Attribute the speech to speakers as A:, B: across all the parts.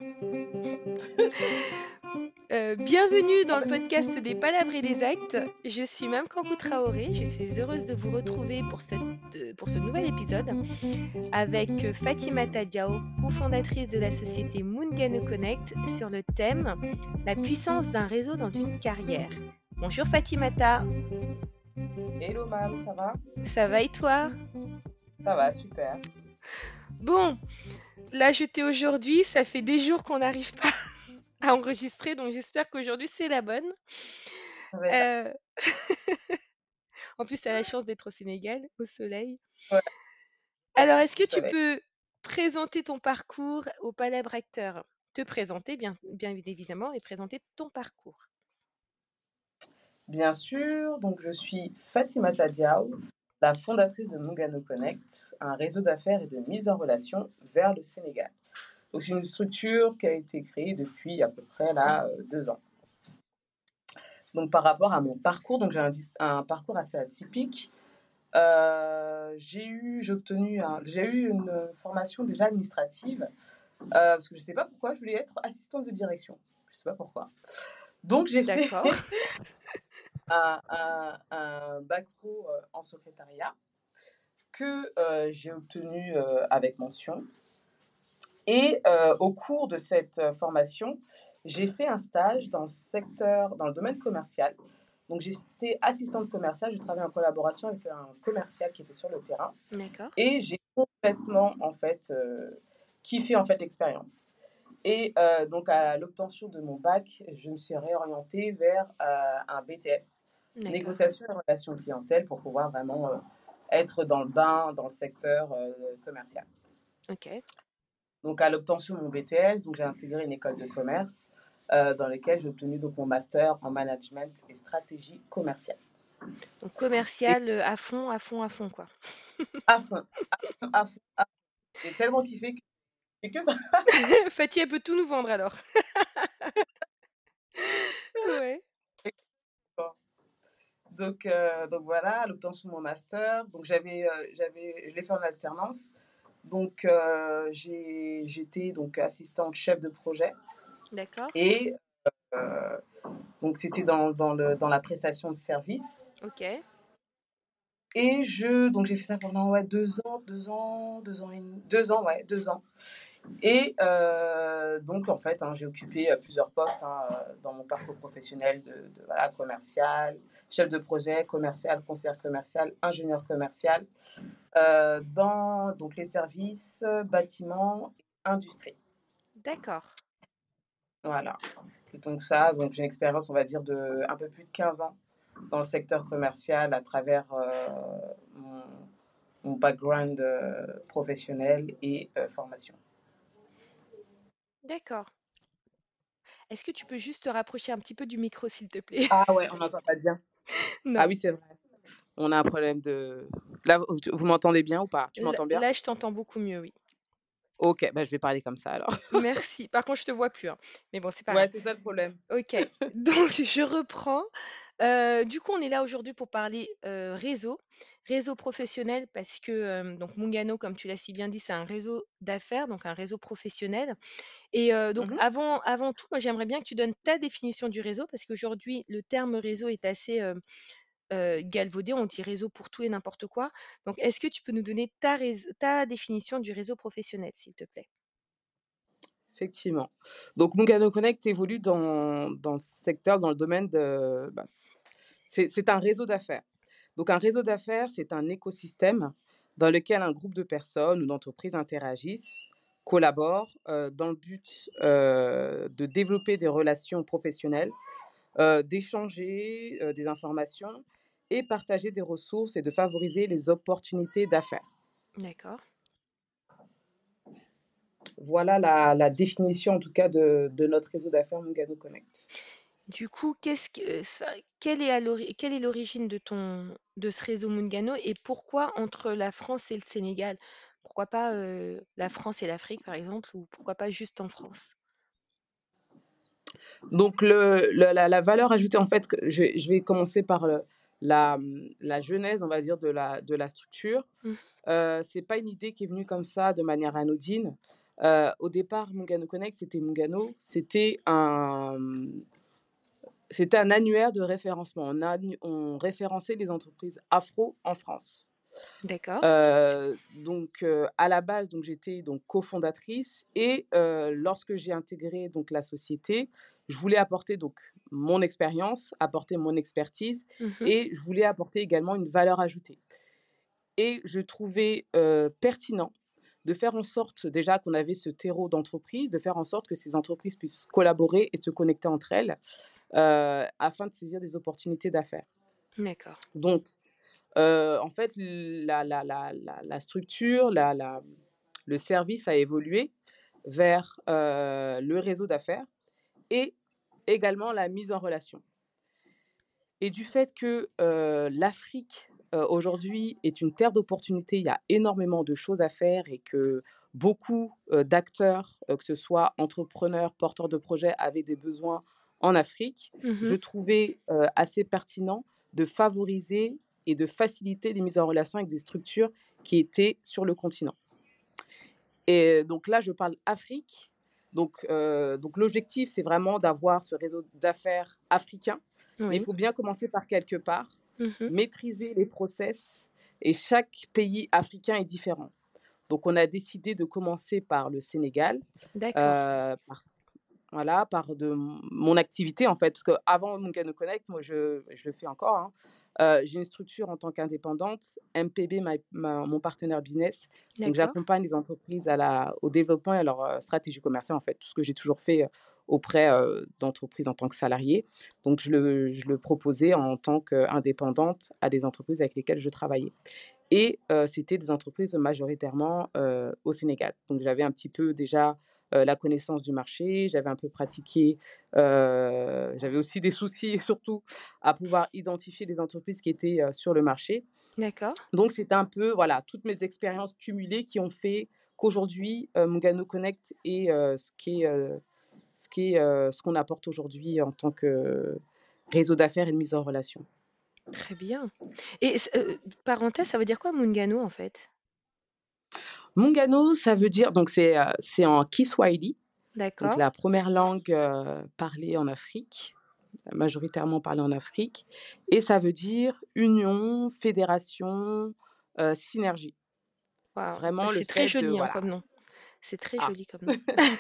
A: Bienvenue dans le podcast des palabres et des actes. Je suis Mame Kankou Traoré. Je suis heureuse de vous retrouver pour ce nouvel épisode avec Fatimata Diao, cofondatrice de la société Mungano Connect, sur le thème La puissance d'un réseau dans une carrière. Bonjour Fatimata.
B: Hello Mam, ça va?
A: Ça va et toi?
B: Ça va, super.
A: Bon, là j'étais aujourd'hui, ça fait des jours qu'on n'arrive pas à enregistrer, donc j'espère qu'aujourd'hui c'est la bonne.
B: Ça va être...
A: Euh, En plus, tu as la chance d'être au Sénégal, au soleil.
B: Ouais,
A: Alors, est-ce
B: au
A: que tu
B: soleil.
A: peux présenter ton parcours au Palabre Acteur? Te présenter, bien évidemment, et présenter ton parcours.
B: Bien sûr, donc je suis Fatimata Diaw, la fondatrice de Mungano Connect, un réseau d'affaires et de mise en relation vers le Sénégal. Donc c'est une structure qui a été créée depuis à peu près 2 ans. Donc par rapport à mon parcours, donc j'ai un parcours assez atypique. J'ai eu une formation déjà administrative, parce que je ne sais pas pourquoi, je voulais être assistante de direction. Je ne sais pas pourquoi. Donc j'ai fait
A: D'accord.
B: un bac pro en secrétariat que j'ai obtenu avec mention. Et au cours de cette formation, j'ai fait un stage dans le domaine commercial. Donc j'étais assistante commerciale, je travaillais en collaboration avec un commercial qui était sur le terrain.
A: D'accord.
B: Et j'ai complètement en fait kiffé en fait l'expérience. Et donc à l'obtention de mon bac, je me suis réorientée vers un BTS,
A: D'accord.
B: négociation et relations clientèle, pour pouvoir vraiment être dans le bain, dans le secteur commercial.
A: Ok.
B: Donc à l'obtention de mon BTS, donc j'ai intégré une école de commerce dans laquelle j'ai obtenu donc mon master en management et stratégie commerciale.
A: Donc,
B: Et
A: commercial à fond, quoi.
B: à fond, à fond, à fond. J'ai tellement kiffé que je fais que ça.
A: Fatih, elle peut tout nous vendre alors. Ouais.
B: Donc voilà, à l'obtention de mon master. Donc je l'ai fait en alternance. Donc j'étais donc assistante chef de projet.
A: D'accord.
B: Et euh, donc c'était dans la prestation de service.
A: Ok.
B: Et donc j'ai fait ça pendant 2 ans. Et donc en fait, hein, j'ai occupé plusieurs postes dans mon parcours professionnel voilà, commercial, chef de projet, commercial, conseiller commercial, ingénieur commercial, dans donc les services, bâtiments, industrie.
A: D'accord.
B: Voilà. Et donc j'ai une expérience, on va dire, de un peu plus de 15 ans dans le secteur commercial à travers mon background professionnel et formation.
A: D'accord. Est-ce que tu peux juste te rapprocher un petit peu du micro, s'il te plaît?
B: Ah ouais, on n'entend pas bien. Ah
A: Non.
B: oui, c'est vrai. On a un problème de... Là, vous m'entendez bien ou pas? Tu m'entends bien?
A: Là, je t'entends beaucoup mieux, oui.
B: Ok, bah, je vais parler comme ça alors.
A: Merci. Par contre, je te vois plus, hein. Mais bon, c'est pas grave.
B: Ouais, c'est ça le problème.
A: OK. Donc je reprends. Du coup, on est là aujourd'hui pour parler, réseau professionnel parce que, donc Mungano, comme tu l'as si bien dit, c'est un réseau d'affaires, donc un réseau professionnel et donc
B: Mhm.
A: avant tout, moi, j'aimerais bien que tu donnes ta définition du réseau parce qu'aujourd'hui, le terme réseau est assez, galvaudé. On dit réseau pour tout et n'importe quoi. Donc est-ce que tu peux nous donner ta définition du réseau professionnel, s'il te plaît?
B: Effectivement. Donc, Mungano Connect évolue dans le secteur, dans le domaine de... c'est un réseau d'affaires. Donc, un réseau d'affaires, c'est un écosystème dans lequel un groupe de personnes ou d'entreprises interagissent, collaborent dans le but de développer des relations professionnelles, d'échanger des informations et partager des ressources et de favoriser les opportunités d'affaires.
A: D'accord.
B: Voilà la définition en tout cas de notre réseau d'affaires Mungano Connect.
A: Du coup, quelle est l'origine de ce réseau Mungano et pourquoi entre la France et le Sénégal? Pourquoi pas la France et l'Afrique, par exemple, ou pourquoi pas juste en France?
B: Donc la valeur ajoutée, en fait, je vais commencer par la, la genèse, on va dire, de la structure.
A: Mhm.
B: C'est pas une idée qui est venue comme ça de manière anodine. Au départ, Mungano Connect, c'était un annuaire de référencement. On référençait les entreprises afro en France.
A: D'accord.
B: À la base, donc j'étais donc cofondatrice et lorsque j'ai intégré donc la société, je voulais apporter donc mon expérience, apporter mon expertise
A: Mmh.
B: et je voulais apporter également une valeur ajoutée. Et je trouvais, pertinent de faire en sorte déjà qu'on avait ce terreau d'entreprise, de faire en sorte que ces entreprises puissent collaborer et se connecter entre elles, afin de saisir des opportunités d'affaires.
A: D'accord.
B: Donc, en fait, la structure, le service a évolué vers, le réseau d'affaires et également la mise en relation. Et du fait que, l'Afrique, aujourd'hui est une terre d'opportunités, il y a énormément de choses à faire et que beaucoup, d'acteurs, que ce soit entrepreneurs, porteurs de projets, avaient des besoins en Afrique, je
A: Mmh.
B: trouvais, assez pertinent de favoriser et de faciliter les mises en relation avec des structures qui étaient sur le continent. Et donc là, je parle Afrique. Donc l'objectif, c'est vraiment d'avoir ce réseau d'affaires africain. Mais il
A: Oui.
B: faut bien commencer par quelque part,
A: Mmh.
B: maîtriser les process. Et chaque pays africain est différent. Donc on a décidé de commencer par le Sénégal,
A: D'accord.
B: par voilà, par de mon activité, en fait, parce qu'avant Mungano Connect, moi, je le fais encore, hein. J'ai une structure en tant qu'indépendante, MPB, mon partenaire business. Donc
A: D'accord.
B: j'accompagne les entreprises au développement et à leur, stratégie commerciale, en fait, tout ce que j'ai toujours fait, auprès, d'entreprises en tant que salariée. Donc je le proposais en tant qu'indépendante à des entreprises avec lesquelles je travaillais. Et c'était des entreprises majoritairement, au Sénégal. Donc j'avais un petit peu déjà, la connaissance du marché, j'avais un peu pratiqué, j'avais aussi des soucis surtout à pouvoir identifier les entreprises qui étaient, sur le marché.
A: D'accord.
B: Donc c'était un peu, voilà, toutes mes expériences cumulées qui ont fait qu'aujourd'hui, Mungano Connect est, ce qu'on apporte aujourd'hui en tant que réseau d'affaires et de mise en relation.
A: Très bien. Et parenthèse, ça veut dire quoi Mungano, en fait?
B: Mungano, ça veut dire donc c'est en Kiswahili, donc
A: D'accord.
B: la première langue, parlée en Afrique, majoritairement parlée en Afrique et ça veut dire union, fédération, synergie.
A: Waouh! Bah,
B: Vraiment le
A: c'est très
B: fait de
A: joli, hein,
B: voilà.
A: comme nom. C'est très
B: Ah,
A: joli comme nom.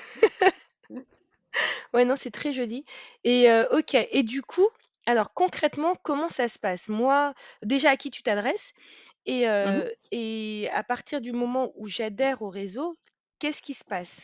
A: Ouais, non, c'est très joli et OK et du coup, alors concrètement, comment ça se passe? Moi, déjà à qui tu t'adresses
B: mmh
A: et à partir du moment où j'adhère au réseau, qu'est-ce qui se passe?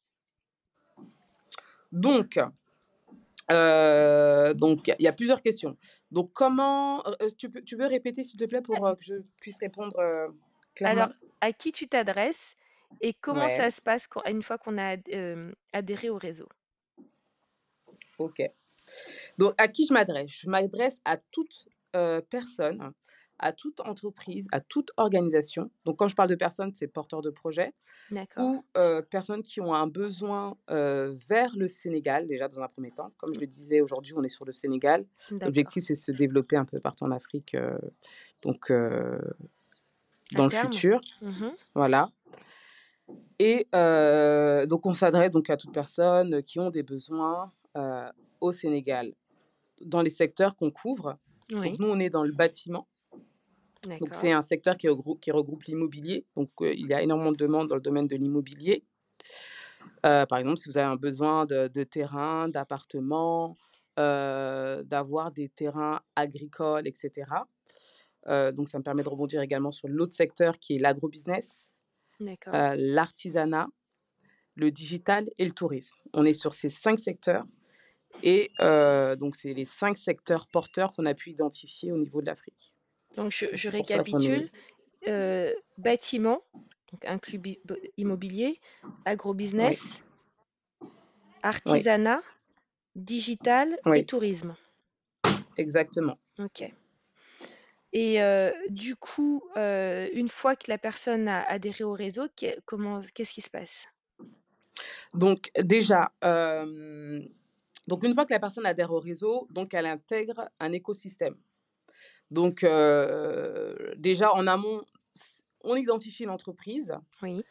B: Donc il y a plusieurs questions. Donc comment, tu peux répéter s'il te plaît pour, que je puisse répondre,
A: Alors,
B: clairement?
A: à qui tu t'adresses et comment ça
B: Ouais,
A: se passe une fois qu'on a adhéré au réseau?
B: OK. Donc, à qui je m'adresse? Je m'adresse à toute, personne, à toute entreprise, à toute organisation. Donc, quand je parle de personnes, c'est porteurs de projets
A: D'accord,
B: ou, personnes qui ont un besoin, vers le Sénégal, déjà dans un premier temps. Comme je le disais, aujourd'hui, on est sur le Sénégal.
A: d'accord.
B: L'objectif, c'est de se développer un peu partout en Afrique, donc,
A: À
B: dans le
A: terme?
B: futur,
A: Mmh.
B: voilà. Et donc on s'adresse donc à toute personne, qui ont des besoins, au Sénégal. Dans les secteurs qu'on couvre, donc
A: Oui,
B: nous, on est dans le bâtiment, donc
A: d'accord,
B: c'est un secteur qui regroupe l'immobilier, donc il y a énormément de demandes dans le domaine de l'immobilier. Par exemple, si vous avez un besoin de terrain, d'appartements, d'avoir des terrains agricoles et cetera. Donc ça me permet de rebondir également sur l'autre secteur qui est l'agrobusiness,
A: d'accord.
B: l'artisanat, le digital et le tourisme. On est sur ces 5 secteurs et donc c'est les 5 secteurs porteurs qu'on a pu identifier au niveau de l'Afrique.
A: Donc
B: Donc
A: je
B: c'est pour ça qu'on est
A: récapitule, bâtiment, donc inclus immobilier,
B: oui,
A: agrobusiness,
B: oui,
A: artisanat, digital et
B: oui,
A: tourisme.
B: exactement.
A: OK et du coup, une fois que la personne a adhéré au réseau, qu'est-ce qui se passe?
B: Donc déjà, donc une fois que la personne adhère au réseau, donc elle intègre un écosystème. Donc déjà en amont, on identifie l'entreprise.
A: Oui,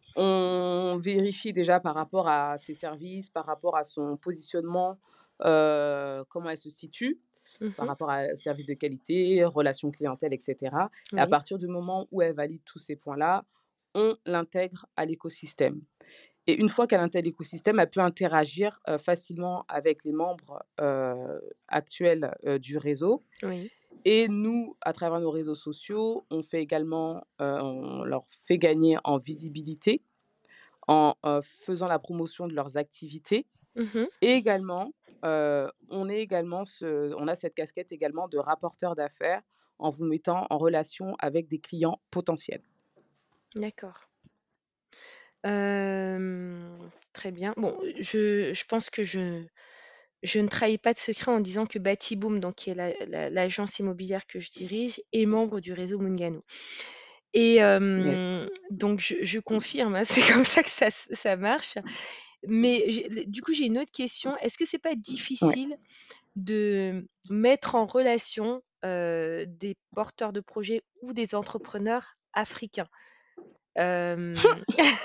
B: On vérifie déjà par rapport à ses services, par rapport à son positionnement, comment elle se situe par
A: Mmh.
B: rapport à service de qualité, relations clientèle et cetera et à
A: Oui.
B: partir du moment où elle valide tous ces points-là, on l'intègre à l'écosystème et une fois qu'elle intègre l'écosystème, elle peut interagir, facilement avec les membres, actuels, du réseau
A: Oui.
B: et nous, à travers nos réseaux sociaux, on fait également, on leur fait gagner en visibilité en, faisant la promotion de leurs activités
A: Mmh.
B: et également, on a cette casquette également de rapporteur d'affaires en vous mettant en relation avec des clients potentiels.
A: D'accord. Très bien. Bon, je pense que je ne trahis pas de secret en disant que Batiboom, donc qui est l'agence immobilière que je dirige, est membre du réseau Mungano. Et
B: Yes.
A: donc je confirme, hein, c'est comme ça que ça marche. Mais du coup, j'ai une autre question. Est-ce que c'est pas
B: Ouais.
A: difficile de mettre en relation, des porteurs de projets ou des entrepreneurs africains? Hem,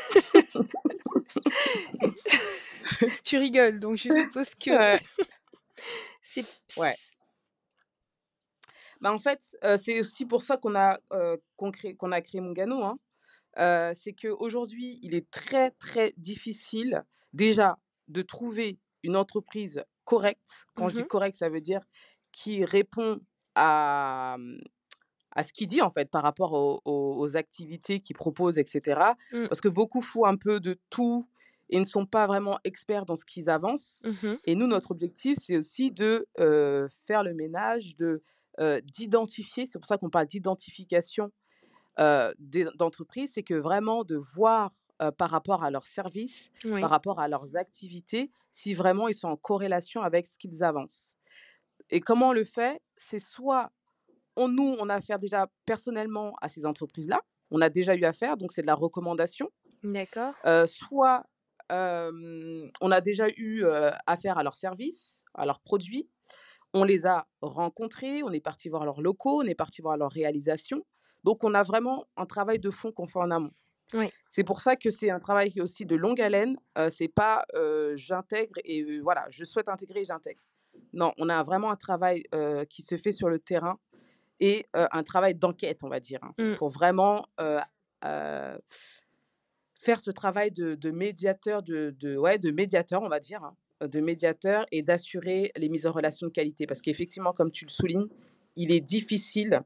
A: tu rigoles, donc je suppose que
B: Ouais,
A: c'est
B: ouais. Bah, en fait, c'est aussi pour ça qu'on a créé Mungano, hein. C'est qu'aujourd'hui, il est très, très difficile, déjà, de trouver une entreprise correcte. Quand je dis
A: mmh
B: correcte, ça veut dire qui répond à, à ce qu'il dit, en fait, par rapport aux activités qu'il propose et cetera.
A: mh,
B: Parce que beaucoup font un peu de tout et ne sont pas vraiment experts dans ce qu'ils avancent
A: mmh
B: et nous, notre objectif, c'est aussi de, faire le ménage, d'identifier, c'est pour ça qu'on parle d'identification d'entreprises, c'est que vraiment de voir, par rapport à leurs services, par
A: oui,
B: rapport à leurs activités, si vraiment ils sont en corrélation avec ce qu'ils avancent. Et comment on le fait? C'est soit on a affaire déjà personnellement à ces entreprises-là, on a déjà eu affaire, donc c'est de la recommandation.
A: d'accord.
B: Soit, on a déjà eu, affaire à leurs services, à leurs produits. On les a rencontrés, on est parti voir leurs locaux, on est parti voir leurs réalisations. Donc on a vraiment un travail de fond qu'on fait en amont.
A: Oui,
B: C'est pour ça que c'est un travail qui est aussi de longue haleine, c'est pas, j'intègre et voilà, je souhaite intégrer et j'intègre. Non, on a vraiment un travail, qui se fait sur le terrain et un travail d'enquête, on va dire, hein,
A: mmh,
B: pour vraiment, heu, faire ce travail de médiateur, ouais, de médiateur, on va dire, hein, de médiateur et d'assurer les mises en relation de qualité. Parce qu'effectivement, comme tu le soulignes, il est difficile,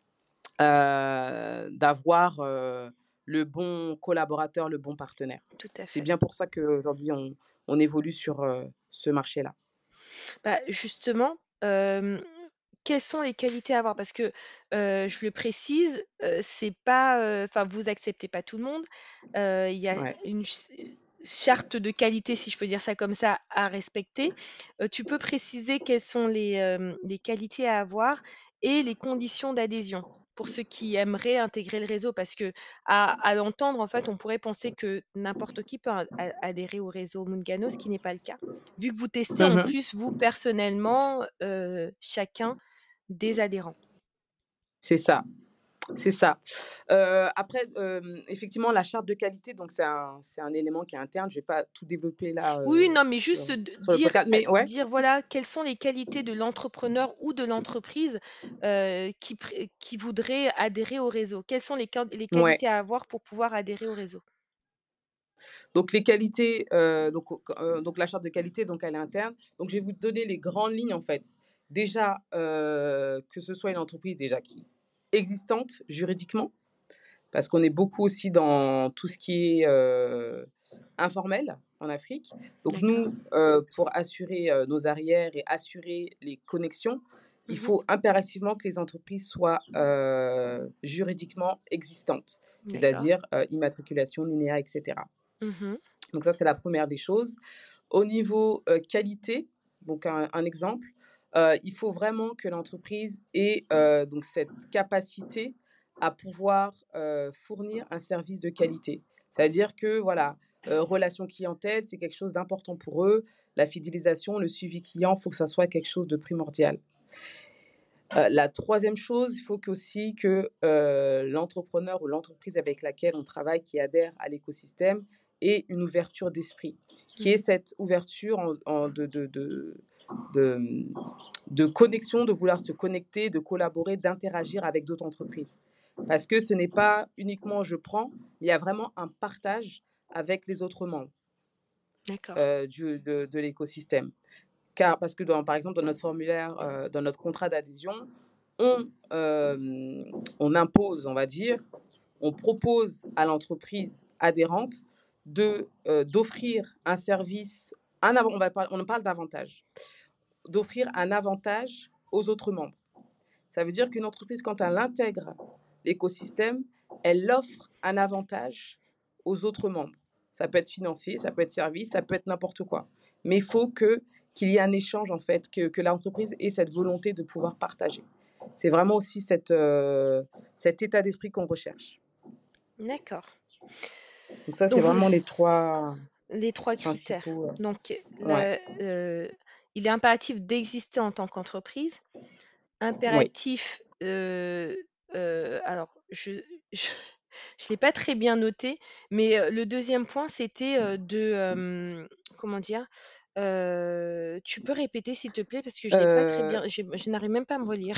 B: d'avoir, le bon collaborateur, le bon partenaire.
A: tout à
B: C'est
A: fait.
B: bien pour ça qu'aujourd'hui on évolue sur, ce marché-là.
A: Bah, justement, quelles sont les qualités à avoir? Parce que, je le précise, c'est pas, enfin, vous acceptez pas tout le monde. Il y a
B: Ouais.
A: une charte de qualité, si je peux dire ça comme ça, à respecter. Tu peux préciser quelles sont les qualités à avoir et les conditions d'adhésion pour ceux qui aimeraient intégrer le réseau? Parce qu'à l'entendre, en fait, on pourrait penser que n'importe qui peut adhérer au réseau Mungano, ce qui n'est pas le cas. Vu que vous testez en
B: Mmh.
A: plus, vous, personnellement, chacun des adhérents.
B: C'est ça. C'est ça. Après, effectivement, la charte de qualité, donc c'est un élément qui est interne. Je vais pas tout développer là,
A: Oui, oui, non, mais juste
B: sur le podcast, mais ouais.
A: dire, voilà, quelles sont les qualités de l'entrepreneur ou de l'entreprise, qui voudrait adhérer au réseau? Quelles sont les
B: Ouais.
A: qualités à avoir pour pouvoir adhérer au réseau?
B: Donc les qualités, donc la charte de qualité, donc elle est interne. Donc je vais vous donner les grandes lignes, en fait. Déjà, que ce soit une entreprise déjà qui existante juridiquement, parce qu'on est beaucoup aussi dans tout ce qui est, informel en Afrique. Donc
A: D'accord.
B: nous, pour assurer, nos arrières et assurer les connexions, il
A: Mmh.
B: faut impérativement que les entreprises soient, juridiquement existantes,
A: D'accord.
B: c'est-à-dire, immatriculation, NINEA et cetera.
A: Mmh.
B: Donc ça, c'est la première des choses. Au niveau, qualité, donc un exemple, il faut vraiment que l'entreprise ait, donc cette capacité à pouvoir, fournir un service de qualité. C'est-à-dire que voilà, relation clientèle, c'est quelque chose d'important pour eux. La fidélisation, le suivi client, il faut que ça soit quelque chose de primordial. La troisième chose, il faut qu'aussi que, l'entrepreneur ou l'entreprise avec laquelle on travaille, qui adhère à l'écosystème, ait une ouverture d'esprit, qui ait
A: Mmh.
B: cette ouverture en de, mmh, de connexion, de vouloir se connecter, de collaborer, d'interagir avec d'autres entreprises. Parce que ce n'est pas uniquement je prends, mais il y a vraiment un partage avec les autres membres,
A: D'accord.
B: de l'écosystème. Car parce que par exemple, dans notre formulaire, dans notre contrat d'adhésion, on impose, on va dire, on propose à l'entreprise adhérente d'offrir un service, on parle d'avantage, d'offrir un avantage aux autres membres. Ça veut dire qu'une entreprise, quand elle intègre l'écosystème, elle offre un avantage aux autres membres. Ça peut être financier, ça peut être service, ça peut être n'importe quoi. Mais il faut qu'il y ait un échange, en fait, que l'entreprise ait cette volonté de pouvoir partager. C'est vraiment aussi cet état d'esprit qu'on recherche.
A: D'accord.
B: Donc ça, c'est
A: Donc vous
B: vraiment les trois
A: les 3 critères.
B: principaux.
A: Donc
B: Ouais,
A: il est impératif d'exister en tant qu'entreprise.
B: oui.
A: Impératif, alors je je l'ai pas très bien noté, mais le deuxième point c'était, comment dire? Tu peux répéter s'il te plaît? Parce que je l'ai pas très
B: Euh,
A: bien je n'arrive même pas à me relire.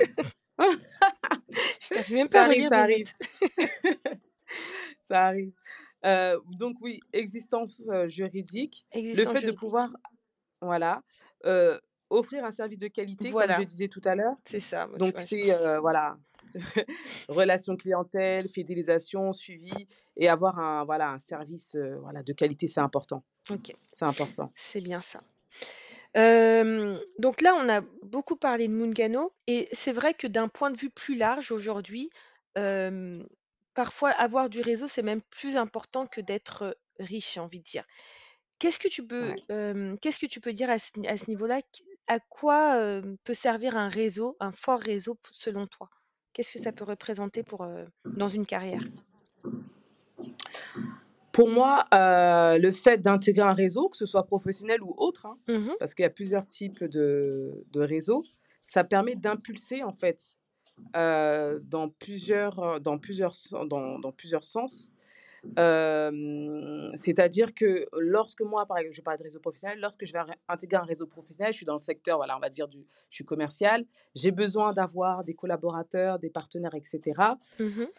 A: Je n'arrive même pas
B: Ça
A: à
B: arrive,
A: relire
B: ça
A: mes
B: arrive,
A: notes.
B: ça arrive. Donc oui, existence juridique, le
A: Existence
B: fait de
A: juridique.
B: pouvoir, voilà, heu, offrir un service de qualité, comme je
A: Voilà,
B: disais tout à l'heure.
A: c'est ça, bah, tu
B: Donc
A: vois?
B: c'est, voilà, relation clientèle, fidélisation, suivi et avoir un service, voilà, de qualité, c'est important.
A: OK,
B: C'est important.
A: c'est bien ça. Donc là, on a beaucoup parlé de Mungano et c'est vrai que d'un point de vue plus large aujourd'hui, hem, parfois avoir du réseau, c'est même plus important que d'être, riche, j'ai envie de dire.
B: Ouais.
A: Qu'est-ce que tu peux dire à ce niveau-là? À quoi, peut servir un réseau, un fort réseau selon toi? Qu'est-ce que ça peut représenter pour, dans une carrière?
B: Pour moi, le fait d'intégrer un réseau, que ce soit professionnel ou autre, hein,
A: Mmh.
B: parce qu'il y a plusieurs types de réseaux, ça permet d'impulser en fait, dans plusieurs sens. C'est-à-dire que lorsque moi, par exemple, je parle de réseau professionnel, lorsque je vais intégrer un réseau professionnel, je suis dans le secteur, voilà, on va dire je suis commercial, j'ai besoin d'avoir des collaborateurs, des partenaires, et cetera.
A: Mmh.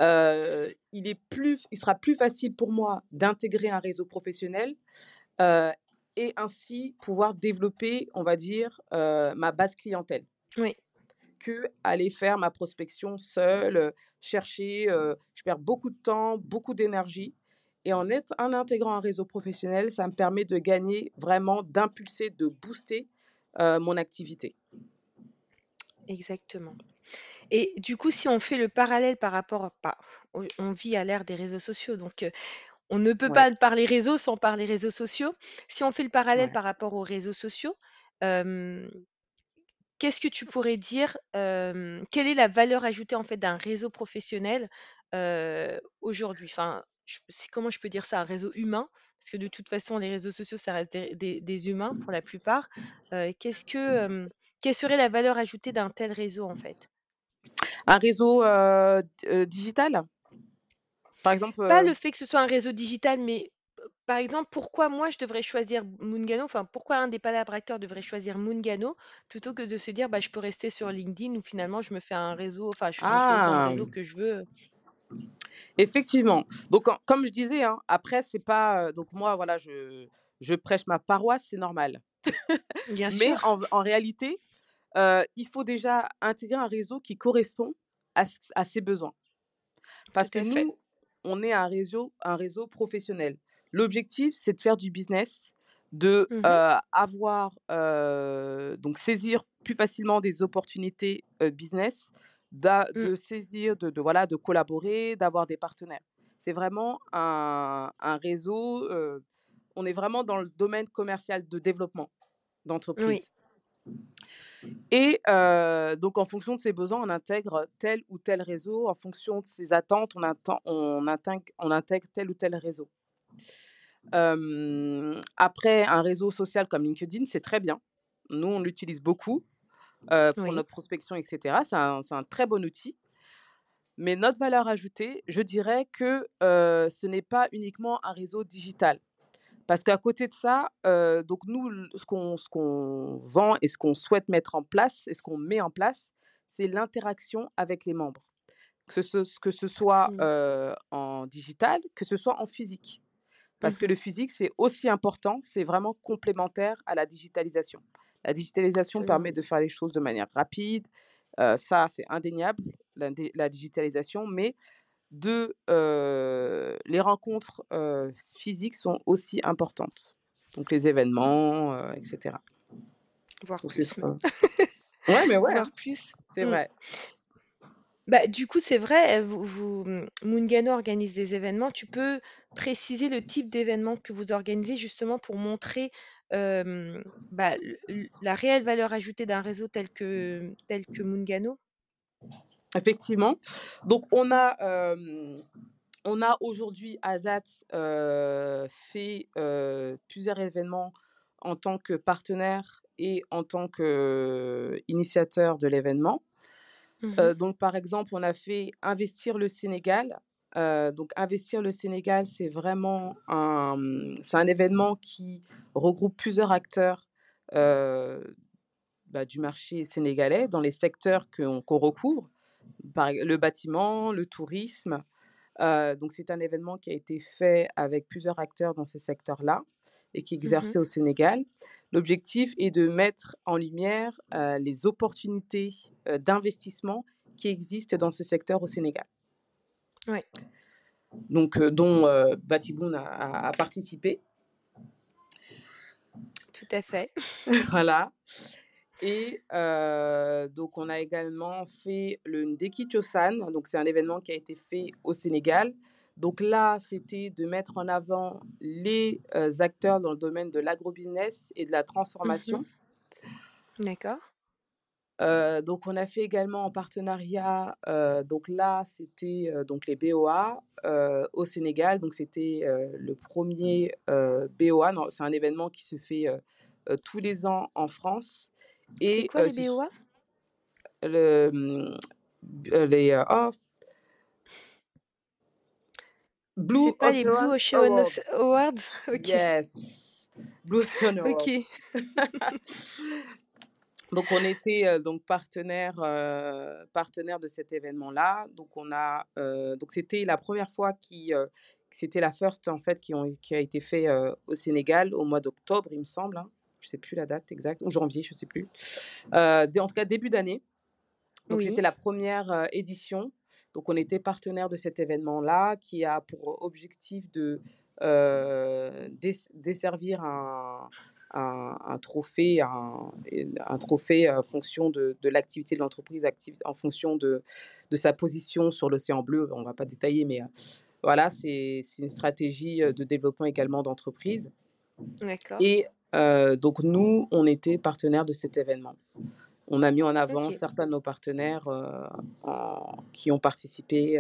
B: Il sera plus facile pour moi d'intégrer un réseau professionnel, heu et ainsi pouvoir développer, on va dire, ma base clientèle,
A: Oui,
B: que aller faire ma prospection seule, chercher, je perds beaucoup de temps, beaucoup d'énergie et en intégrant un réseau professionnel, ça me permet de gagner vraiment, d'impulser, de booster, mon activité.
A: exactement. Et du coup, si on fait le parallèle par rapport à on vit à l'ère des réseaux sociaux, donc on ne peut
B: Ouais,
A: pas parler réseau sans parler réseaux sociaux. Si on fait le parallèle
B: ouais.
A: par rapport aux réseaux sociaux, hem, qu'est-ce que tu pourrais dire, quelle est la valeur ajoutée, en fait, d'un réseau professionnel, aujourd'hui? Enfin, comment je peux dire ça? Un réseau humain, parce que de toute façon, les réseaux sociaux, ça reste des humains pour la plupart. Quelle serait la valeur ajoutée d'un tel réseau, en fait?
B: Un réseau, digital? Par exemple,
A: Pas le fait que ce soit un réseau digital, mais par exemple, pourquoi moi je devrais choisir Mungano, enfin pourquoi un des collaborateurs devrait choisir Mungano plutôt que de se dire bah je peux rester sur LinkedIn où finalement je me fais un réseau, enfin je me fais autant de
B: ah!
A: réseaux que je veux.
B: Effectivement. Donc comme je disais, hein, après c'est pas, donc moi voilà, je prêche ma paroisse, c'est normal.
A: Bien
B: Mais
A: sûr,
B: en réalité, il faut déjà intégrer un réseau qui correspond à ses besoins.
A: tout
B: Parce que
A: à fait.
B: nous, on est un réseau professionnel. L'objectif, c'est de faire du business, de,
A: Mhm,
B: avoir, donc saisir plus facilement des opportunités, business,
A: mm,
B: de saisir, voilà, de collaborer, d'avoir des partenaires. C'est vraiment un réseau, on est vraiment dans le domaine commercial de développement
A: oui,
B: d'entreprise. Et donc en fonction de ses besoins, on intègre tel ou tel réseau. En fonction de ses attentes, on intègre tel ou tel réseau. Après un réseau social comme LinkedIn, c'est très bien. Nous, on l'utilise beaucoup. pour
A: Oui.
B: notre prospection et cetera. C'est un très bon outil. Mais notre valeur ajoutée, je dirais que, ce n'est pas uniquement un réseau digital. Parce qu'à côté de ça, donc nous, ce qu'on vend et ce qu'on souhaite mettre en place et ce qu'on met en place, c'est l'interaction avec les membres. Que ce soit,
A: Absolument.
B: en digital, que ce soit en physique. Parce que
A: Mmh.
B: le physique, c'est aussi important, c'est vraiment complémentaire à la digitalisation. La digitalisation
A: Absolument.
B: permet de faire les choses de manière rapide, ça, c'est indéniable, la digitalisation, mais les rencontres, physiques sont aussi importantes. Donc les événements, et cetera.
A: Voire
B: Donc c'est
A: plus
B: ce
A: même.
B: qu'on ouais, mais ouais, hein,
A: Voire plus.
B: c'est
A: Mmh.
B: vrai.
A: Bah, du coup, c'est vrai, Mungano organise des événements. Tu peux préciser le type d'événement que vous organisez justement pour montrer, bah, la réelle valeur ajoutée d'un réseau tel que Mungano?
B: Effectivement. Donc on a aujourd'hui à date, fait, plusieurs événements en tant que partenaire et en tant qu'initiateur de l'événement.
A: Mmh.
B: Donc par exemple, on a fait Investir le Sénégal. Donc Investir le Sénégal, c'est un événement qui regroupe plusieurs acteurs, heu, du marché sénégalais dans les secteurs qu'on recouvre, le bâtiment, le tourisme. Donc c'est un événement qui a été fait avec plusieurs acteurs dans ces secteurs-là et qui
A: Mmh.
B: exerçaient au Sénégal. L'objectif est de mettre en lumière, les opportunités, d'investissement qui existent dans ces secteurs au Sénégal.
A: Ouais,
B: Donc dont, Batiboun a participé.
A: tout à fait.
B: Voilà. Et donc on a également fait le Ndeki Chosan, donc c'est un événement qui a été fait au Sénégal. Donc là, c'était de mettre en avant les, acteurs dans le domaine de l'agrobusiness et de la
A: Mmh.
B: transformation.
A: D'accord.
B: Donc on a fait également en partenariat, donc là, c'était, donc les BOA, au Sénégal. Donc c'était, le premier er BOA, non, c'est un événement qui se fait, tous les ans en France
A: C'est
B: et
A: quoi les
B: ce s
A: BOA?
B: le, mmh,
A: C'est
B: Blue
A: pas les Blue
B: Ocean
A: Ocean
B: Awards.
A: Awards? OK.
B: Yes, Blue Ocean
A: OK.
B: Awards. Donc on était, donc partenaire de cet événement-là. Donc c'était la première fois que c'était la first en fait qui a été fait, au Sénégal au mois d'octobre, il me semble, hein. Je sais plus la date exacte, ou janvier, je sais plus. En tout cas début d'année. Donc c'était
A: Oui.
B: la première édition. Donc on était partenaire de cet événement-là qui a pour objectif de, desservir un trophée, un trophée en fonction de l'activité de l'entreprise, en fonction de sa position sur l'océan bleu. On ne va pas détailler, mais voilà, c'est une stratégie, de développement également d'entreprise.
A: D'accord.
B: Et donc nous, on était partenaire de cet événement. On a mis en avant
A: OK.
B: certains de nos partenaires, qui ont participé,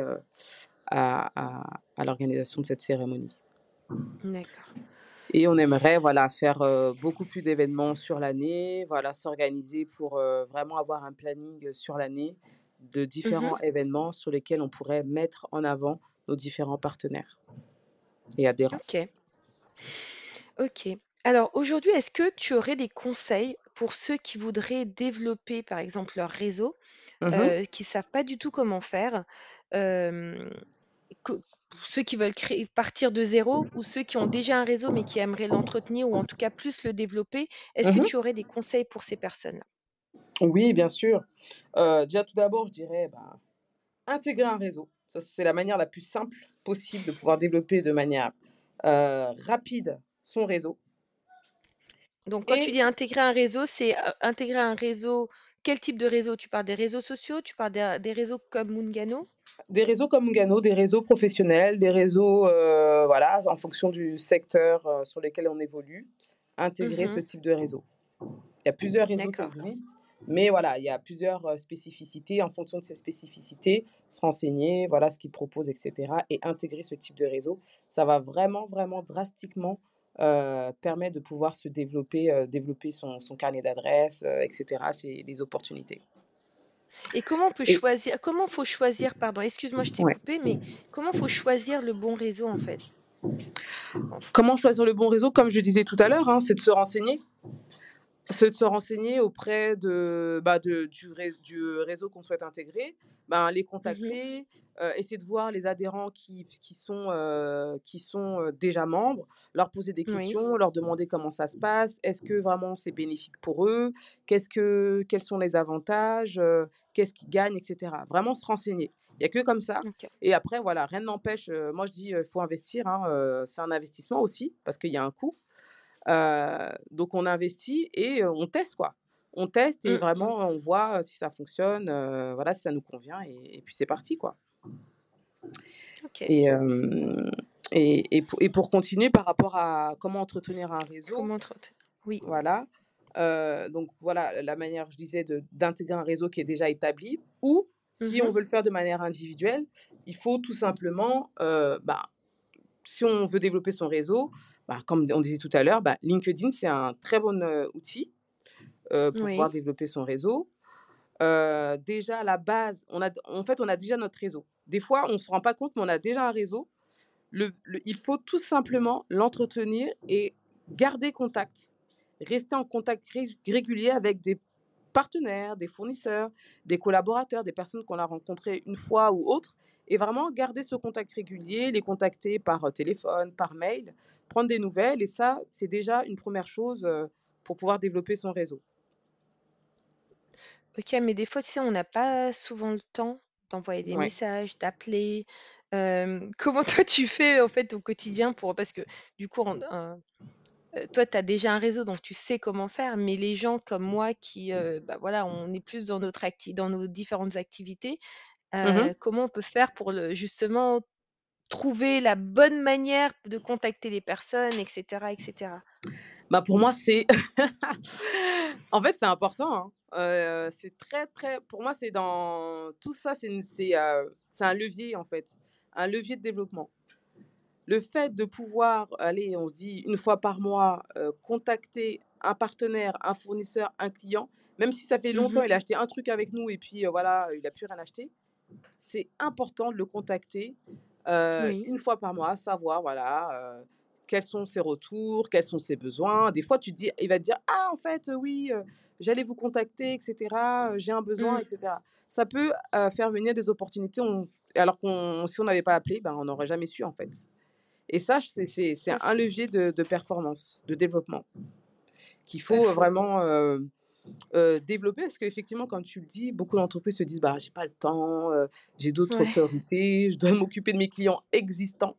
B: à l'organisation de cette cérémonie.
A: D'accord.
B: Et on aimerait, voilà, faire, beaucoup plus d'événements sur l'année, voilà, s'organiser pour, vraiment avoir un planning, sur l'année de
A: Mmh.
B: différents événements sur lesquels on pourrait mettre en avant nos différents partenaires et adhérents.
A: OK. OK. Alors aujourd'hui, est-ce que tu aurais des conseils pour ceux qui voudraient développer, par exemple, leur réseau,
B: Mmh.
A: qui savent pas du tout comment faire? Hem, co Ceux qui veulent créer partir de zéro ou ceux qui ont déjà un réseau mais qui aimeraient l'entretenir ou en tout cas plus le développer, est-ce que
B: Mmh.
A: tu aurais des conseils pour ces personnes-là?
B: Oui, bien sûr. Déjà, tout d'abord, je dirais, intégrer un réseau. Ça, c'est la manière la plus simple possible de pouvoir développer de manière, rapide son réseau.
A: Donc quand tu
B: Et
A: dis intégrer un réseau, c'est, intégrer un réseau quel type de réseau? Tu parles des réseaux sociaux? Tu parles des réseaux comme Mungano?
B: des réseaux comme Mungano, des réseaux professionnels, des réseaux, voilà, en fonction du secteur, sur lequel on évolue, intégrer ce
A: Mmh.
B: type de réseau. Il y a plusieurs réseaux qui
A: D'accord.
B: existent, mais voilà, il y a plusieurs, spécificités. En fonction de ces spécificités, se renseigner, voilà ce qu'ils proposent et cetera et intégrer ce type de réseau. Ça va vraiment, vraiment drastiquement permet de pouvoir se développer, développer son carnet d'adresses, et cetera. C'est des opportunités
A: Et
B: et
A: comment faut choisir, pardon, excuse-moi, je t'ai
B: ouais.
A: coupé, mais comment faut choisir le bon réseau, en fait? Enf
B: Comment choisir le bon réseau? Comme je disais tout à l'heure, hein, c'est de se renseigner. C'est de se renseigner auprès de, bah, du réseau qu'on souhaite intégrer, ben, les
A: Mmh.
B: contacter, essayer de voir les adhérents qui sont, déjà membres, leur poser des
A: Oui,
B: questions, leur demander comment ça se passe. Est-ce que vraiment c'est bénéfique pour eux? Quels sont les avantages? Qu'est-ce qu'ils gagnent et cetera? Vraiment se renseigner. Il y a que comme ça
A: OK.
B: et après voilà, rien ne n'empêche, moi je dis, faut investir, hein, c'est un investissement aussi parce qu'il y a un coût. Donc on investit et on teste quoi. On teste et
A: Mmh,
B: vraiment on voit, si ça fonctionne, voilà, si ça nous convient et puis c'est parti quoi.
A: OK.
B: Et hem et pour continuer par rapport à comment entretenir un réseau,
A: Comment te Oui.
B: voilà, donc voilà la manière, je disais d'intégrer un réseau qui est déjà établi ou si on
A: Mmh.
B: veut le faire de manière individuelle, il faut tout simplement, bah, si on veut développer son réseau, bah, comme on disait tout à l'heure, bah, LinkedIn, c'est un très bon, outil, pour pouvoir
A: Oui,
B: développer son réseau. Déjà à la base, on a déjà notre réseau. Des fois, on ne se rend pas compte, mais on a déjà un réseau. Il faut tout simplement l'entretenir et garder contact. Rester en contact régulier avec des partenaires, des fournisseurs, des collaborateurs, des personnes qu'on a rencontrées une fois ou autre et vraiment garder ce contact régulier, les contacter par, téléphone, par mail, prendre des nouvelles et ça, c'est déjà une première chose, pour pouvoir développer son réseau.
A: OK, mais des fois, tu sais, on n'a pas souvent le temps d'envoyer des
B: Ouais.
A: messages, d'appeler. Comment toi tu fais, en fait, au quotidien pour parce que du coup, toi, tu as déjà un réseau, donc tu sais comment faire, mais les gens comme moi qui, bah, voilà, on est plus dans nos différentes activités,
B: Mmh.
A: comment on peut faire pour justement trouver la bonne manière de contacter les personnes et cetera et cetera?
B: Bah, pour moi, c'est en fait, c'est important, hein. C'est très, très pour moi, c'est dans tout ça, c'est un levier, en fait, un levier de développement. Le fait de pouvoir aller, on se dit une fois par mois, contacter un partenaire, un fournisseur, un client, même si ça fait longtemps,
A: Mmh.
B: il a acheté un truc avec nous et puis, voilà, il a plus rien acheté. C'est important de le contacter,
A: Oui.
B: une fois par mois, savoir voilà, quels sont ses retours, quels sont ses besoins. Des fois, tu te dis il va te dire: «Ah en fait, oui, j'allais vous contacter et cetera, j'ai un besoin»
A: Mmh.
B: et cetera. Ça peut, faire venir des opportunités, alors qu'on si on n'avait pas appelé, ben, on n'aurait jamais su en fait. Et ça, c'est
A: Pas
B: un
A: faux,
B: levier de performance, de développement qu'il
A: pas
B: faut
A: faux.
B: vraiment, développer parce qu'effectivement, comme tu le dis, beaucoup d'entreprises se disent: «Bah, j'ai pas le temps, j'ai d'autres
A: Ouais.
B: priorités, je dois m'occuper de mes clients existants».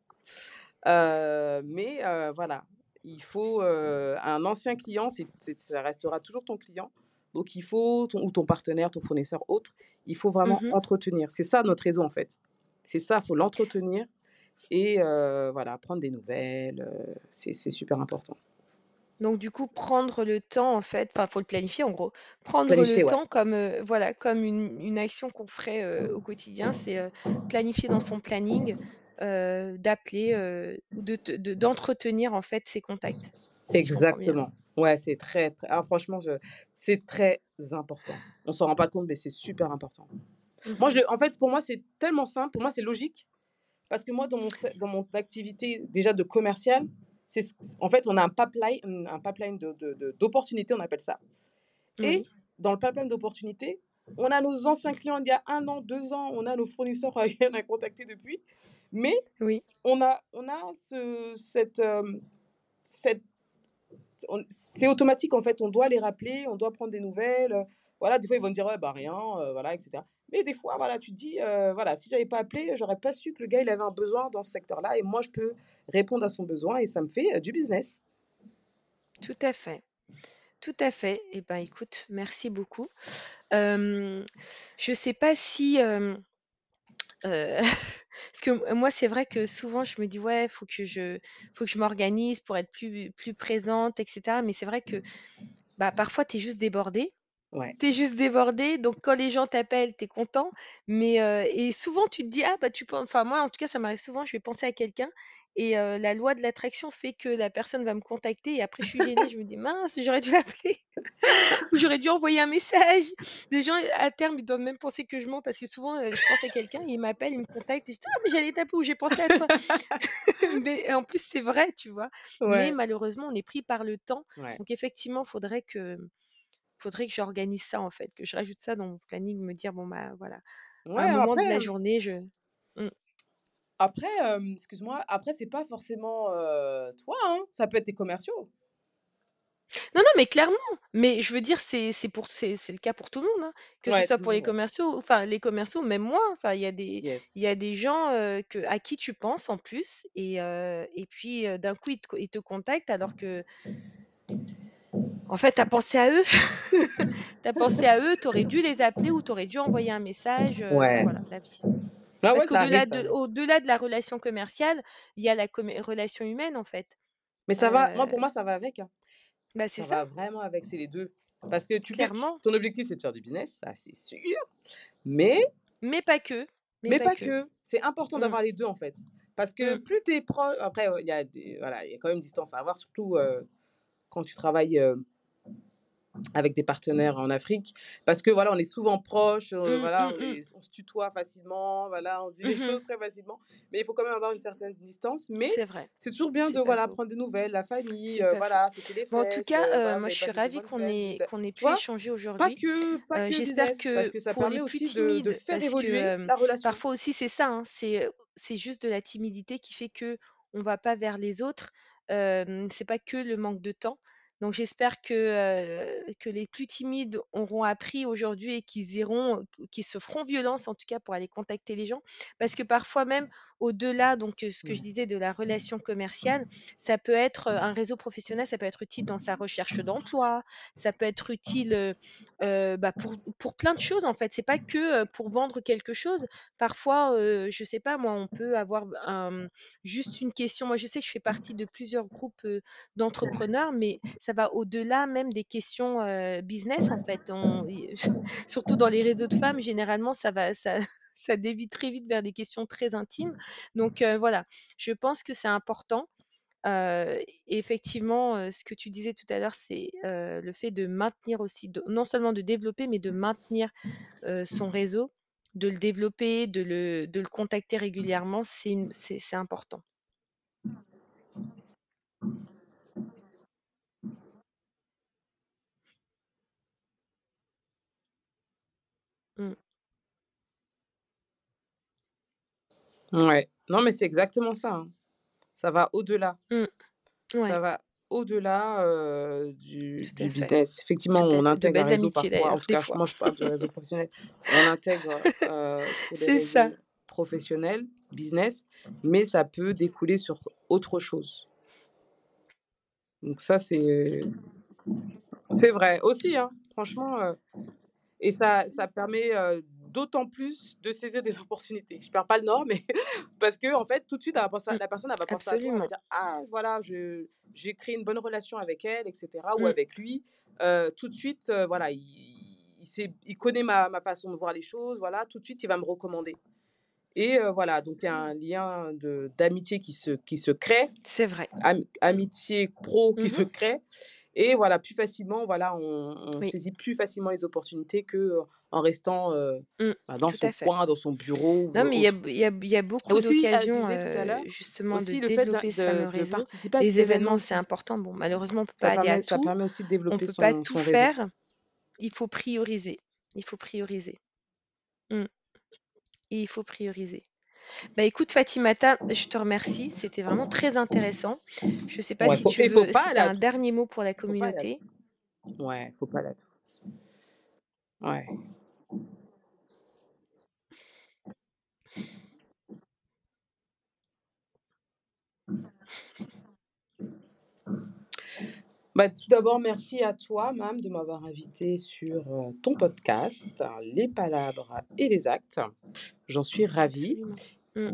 B: Mais voilà, il faut, un ancien client, ça restera toujours ton client, donc il faut ton partenaire, ton fournisseur, autre, il faut vraiment
A: Mmh.
B: entretenir. C'est ça notre réseau, en fait. C'est ça, il faut l'entretenir et voilà, prendre des nouvelles, c'est super important.
A: Donc du coup, prendre le temps en fait, enfin, faut le planifier en gros. Prendre le
B: Planifier, ouais.
A: temps comme, voilà, comme une action qu'on ferait, au quotidien, c'est, planifier dans son planning, d'appeler, ou d'entretenir en fait ses contacts, si je comprends bien.
B: Exactement. Ouais, c'est très, très franchement, c'est très important. On s'en rend pas compte, mais c'est super important. Moi,
A: Mmh.
B: en fait, pour moi, c'est tellement simple, pour moi, c'est logique parce que moi, dans mon activité déjà de commercial, en fait, on a un pipeline d'opportunités, on appelle ça et
A: Oui,
B: dans le pipeline d'opportunités, on a nos anciens clients d'il y a 1 an, 2 ans, on a nos fournisseurs avec qui on a contacté depuis, mais
A: oui,
B: on a cette c'est automatique en fait, on doit les rappeler, on doit prendre des nouvelles, voilà, des fois ils vont me dire: «Ouais, bah, rien», voilà et cetera. Mais des fois, voilà, tu te dis, voilà: «Si j'avais pas appelé, j'aurais pas su que le gars, il avait un besoin dans ce secteur-là et moi je peux répondre à son besoin» et ça me fait, du business.
A: tout à fait, tout à fait. Et ben, écoute, merci beaucoup. Hem, je sais pas si, parce que moi, c'est vrai que souvent je me dis: «Ouais, faut que je m'organise pour être plus présente et cetera», mais c'est vrai que, bah, parfois tu es juste débordée.
B: Ouais.
A: Tu es juste débordée, donc quand les gens t'appellent, tu es content, mais et souvent tu te dis: «Ah bah tu penses», enfin moi en tout cas ça m'arrive souvent, je vais penser à quelqu'un et la loi de l'attraction fait que la personne va me contacter et après je suis gênée, je me dis: «Mince, j'aurais dû l'appeler ou j'aurais dû envoyer un message». Les gens à terme, ils doivent même penser que je mens parce que souvent, je pense à quelqu'un, il m'appelle, il me contacte et je dis: «Ah mais j'allais t'appeler ou j'ai pensé à toi». Mais en plus c'est vrai, tu vois? Mais
B: Ouais,
A: malheureusement, on est pris par le temps.
B: ouais.
A: Donc effectivement, faudrait que j'organise ça en fait, que je rajoute ça dans mon planning, me dire: «Bon bah voilà, à
B: Ouais,
A: un moment de
B: après,
A: la journée, je». Mmh.
B: excuse-moi, après c'est pas forcément, toi, hein, ça peut être tes commerciaux.
A: Non, non, mais clairement, mais je veux dire, c'est le cas pour tout le monde, hein, que ce
B: Ouais,
A: soit
B: tout le
A: pour
B: monde,
A: les
B: ouais.
A: commerciaux, enfin les commerciaux, même moi, enfin il y
B: Yes.
A: a des gens, à qui tu penses en plus et puis, d'un coup ils te contactent alors que en fait tu as pensé à eux. Tu as pensé à eux, tu aurais dû les appeler ou tu aurais dû envoyer un message, enfin
B: Ouais.
A: voilà, la vie.
B: Ah
A: Parce
B: ouais, ça arrive,
A: qu'au-delà
B: ça
A: de
B: arrive.
A: au-delà de la relation commerciale, il y a la relation humaine en fait.
B: Mais ça va,
A: Heu,
B: moi, pour moi, ça va avec, hein.
A: Bah, c'est
B: Ça
A: ça,
B: va vraiment avec, c'est les 2. Parce que
A: clairement,
B: ton objectif, c'est de faire du business, ça, c'est sûr, mais
A: mais pas que, mais
B: mais
A: pas
B: pas
A: que.
B: que. C'est important
A: Mmh,
B: d'avoir les 2 en fait. Parce que
A: mmh.
B: plus tu es proche après, il y a des voilà, il y a quand même une distance à avoir, surtout, quand tu travailles, avec des partenaires en Afrique. Parce que voilà, on est souvent proches,
A: Mmh,
B: voilà,
A: mmh, mmh.
B: on se tutoie facilement, voilà, on se dit les
A: Mmh.
B: choses très facilement. Mais il faut quand même avoir une certaine distance. Mais
A: C'est vrai,
B: c'est toujours bien
A: c'est
B: de,
A: pas
B: voilà,
A: faux,
B: prendre des nouvelles, la famille,
A: c'est pas faux.
B: voilà, c'était les
A: Bon, en tout
B: fêtes,
A: cas,
B: voilà, vous
A: moi,
B: avez
A: je suis
B: passé de
A: ravie
B: bonnes fêtes, vous êtes
A: qu'on ait
B: tu
A: pu
B: vois?
A: échanger aujourd'hui.
B: Pas que
A: J'espère
B: business, parce
A: que
B: que ça
A: pour les
B: permet
A: plus
B: aussi de
A: timides,
B: faire
A: parce que,
B: évoluer la relation.
A: parfois aussi c'est ça, hein, c'est juste de la timidité qui fait qu'on va pas vers les autres. C'est pas que le manque de temps. Donc j'espère que les plus timides auront appris aujourd'hui et qu'ils se feront violence en tout cas pour aller contacter les gens. Parce que parfois même au-delà donc, ce que je
B: Mmh.
A: disais de la relation commerciale, ça peut être, un réseau professionnel, ça peut être utile dans sa recherche d'emploi, ça peut être utile, bah, pour plein de choses, en fait. C'est pas que, pour vendre quelque chose. Parfois, je sais pas moi, on peut avoir juste une question. Moi, je sais que je fais partie de plusieurs groupes, d'entrepreneurs, mais ça va au-delà même des questions, business, en fait. On i surtout dans les réseaux de femmes, généralement, ça ça dévie très vite vers des questions très intimes. Donc, voilà, je pense que c'est important. Et effectivement, ce que tu disais tout à l'heure, c'est, le fait de maintenir aussi, de non seulement de développer, mais de maintenir, son réseau, de le développer, de le contacter régulièrement, c'est important. Mmh.
B: Ouais. Non, mais c'est exactement ça, hein. Ça va au-delà.
A: Mmh. Ouais,
B: Ça va au-delà,
A: tout à
B: du
A: fait.
B: business. Effectivement,
A: Tout à
B: on
A: fait. De
B: intègre un
A: belles
B: réseau
A: amitiés
B: parfois, en
A: d'ailleurs,
B: tout
A: des
B: cas,
A: fois.
B: moi je parle de réseau professionnel. On intègre, pour des
A: C'est ça.
B: raisons professionnelles, business, mais ça peut découler sur autre chose. Donc ça, c'est vrai aussi, hein, franchement, et ça permet, d'autant plus de saisir des opportunités. Je perds pas le nord, mais parce que en fait, tout de suite,
A: Mmh.
B: la personne, elle va penser à toi, elle va
A: Absolument.
B: dire: «Ah voilà, je j'ai créé une bonne relation avec elle et cetera ou
A: Mmh.
B: avec lui». Tout de suite, voilà, il connaît ma façon de voir les choses, voilà, tout de suite, il va me recommander et voilà, donc il y a un lien d'amitié qui se crée,
A: C'est vrai.
B: amitié pro qui se
A: Mmh.
B: crée et voilà, plus facilement, voilà, on
A: Oui.
B: saisit plus facilement les opportunités que, en restant,
A: Mmh.
B: bah, dans
A: Tout
B: son
A: à fait.
B: coin, dans son bureau ou,
A: Non, mais
B: autre.
A: il y a
B: Et
A: beaucoup
B: aussi, elle
A: d'occasions,
B: disait tout à l'heure,
A: justement de
B: aussi le fait
A: développer ce fameux
B: de
A: réseau.
B: participer à des
A: Les
B: événements
A: événements, c'est
B: aussi.
A: important. Bon, malheureusement, on peut pas aller à
B: Ça
A: tout,
B: permet aussi de
A: on
B: développer
A: peut pas tout
B: son réseau.
A: faire. Il faut prioriser. Il faut prioriser. Mmh. Et il faut prioriser. Bah, écoute Fatimata, je te remercie, c'était vraiment très intéressant. Je sais pas
B: Ouais,
A: si tu
B: faut
A: veux
B: pas
A: si
B: aller
A: tu as
B: à
A: un
B: tout.
A: dernier mot pour la
B: Faut pas aller à
A: communauté?
B: tout. Ouais, faut pas aller à tout. Ouais. Bah, tout d'abord, merci à toi, Mam, de m'avoir invitée sur, ton podcast, Les palabres et les actes. J'en suis ravie
A: Absolument. Mmh.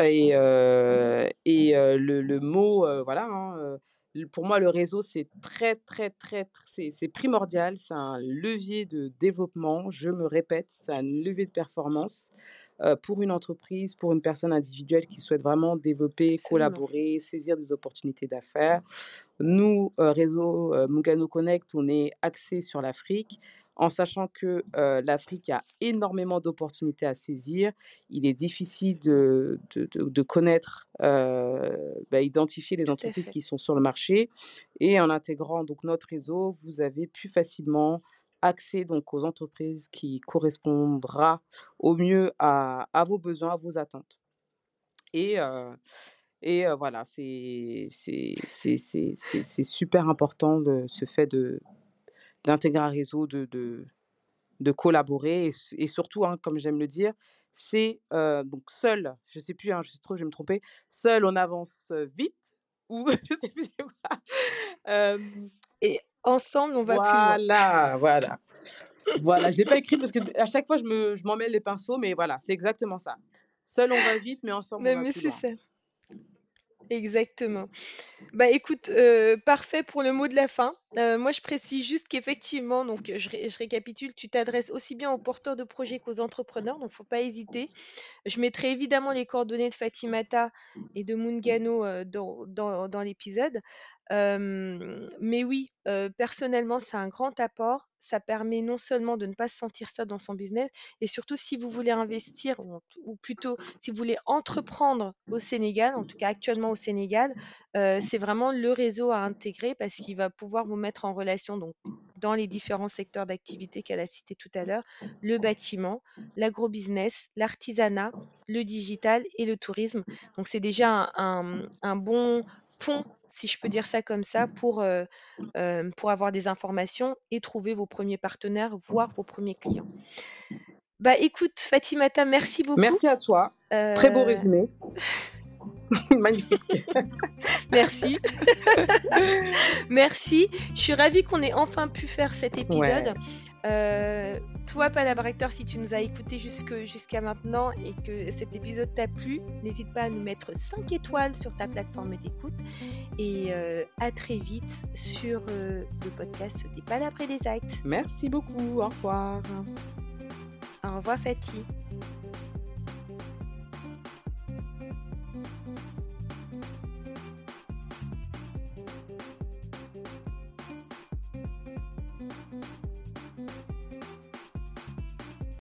B: le mot, voilà, hein, pour moi, le réseau, c'est très, très, très, c'est primordial. C'est un levier de développement. Je me répète, c'est un levier de performance. pour une entreprise, pour une personne individuelle qui souhaite vraiment développer,
A: Absolument.
B: collaborer, saisir des opportunités d'affaires. Nous, réseau, Mungano Connect, on est axé sur l'Afrique, en sachant que, l'Afrique a énormément d'opportunités à saisir. Il est difficile
A: Absolument.
B: de connaître, identifier les
A: Tout à
B: entreprises
A: fait.
B: qui sont sur le marché, et en intégrant donc notre réseau, vous avez plus facilement accès donc aux entreprises qui correspondra au mieux à vos besoins, à vos attentes. Et voilà, c'est super important ce fait d'intégrer un réseau, de collaborer, et surtout, hein, comme j'aime le dire, c'est, donc seul, je sais plus, hein, je sais trop, je vais me tromper, seul on avance, vite, ou je sais plus c'est quoi. Hem,
A: Et ensemble, on va plus loin.
B: voilà, voilà, voilà, je l'ai pas écrit parce que à chaque fois je m'en mêle les pinceaux, mais voilà, c'est exactement ça. Seul on va vite, mais ensemble on
A: Non,
B: va
A: mais
B: plus
A: c'est
B: loin.
A: ça, exactement. Bah, écoute, parfait pour le mot de la fin. Moi, je précise juste qu'effectivement, donc je récapitule, tu t'adresses aussi bien aux porteurs de projets qu'aux entrepreneurs, donc faut pas hésiter. Je mettrai évidemment les coordonnées de Fatimata et de Mungano, dans l'épisode. Mais oui, personnellement, c'est un grand apport. Ça permet non seulement de ne pas se sentir seul dans son business, et surtout si vous voulez investir, ou plutôt si vous voulez entreprendre au Sénégal, en tout cas actuellement au Sénégal, c'est vraiment le réseau à intégrer parce qu'il va pouvoir vous mettre en relation, donc dans les différents secteurs d'activité qu'elle a cités tout à l'heure, le bâtiment, l'agrobusiness, l'artisanat, le digital et le tourisme. Donc c'est déjà un bon pont, si je peux dire ça comme ça, pour avoir des informations et trouver vos premiers partenaires, voire vos premiers clients. Bah écoute, Fatimata, merci beaucoup.
B: Merci à toi. Très beau
A: Euh,
B: résumé. Magnifique.
A: Merci. Merci. Je suis ravie qu'on ait enfin pu faire cet
B: Ouais.
A: épisode. Toi, Palabracteur, si tu nous as écoutés jusqu'à maintenant et que cet épisode t'a plu, n'hésite pas à nous mettre 5 étoiles sur ta plateforme d'écoute. Et à très vite sur le podcast des Palabres et des Actes.
B: Merci beaucoup. Au revoir.
A: Au revoir, Fatih.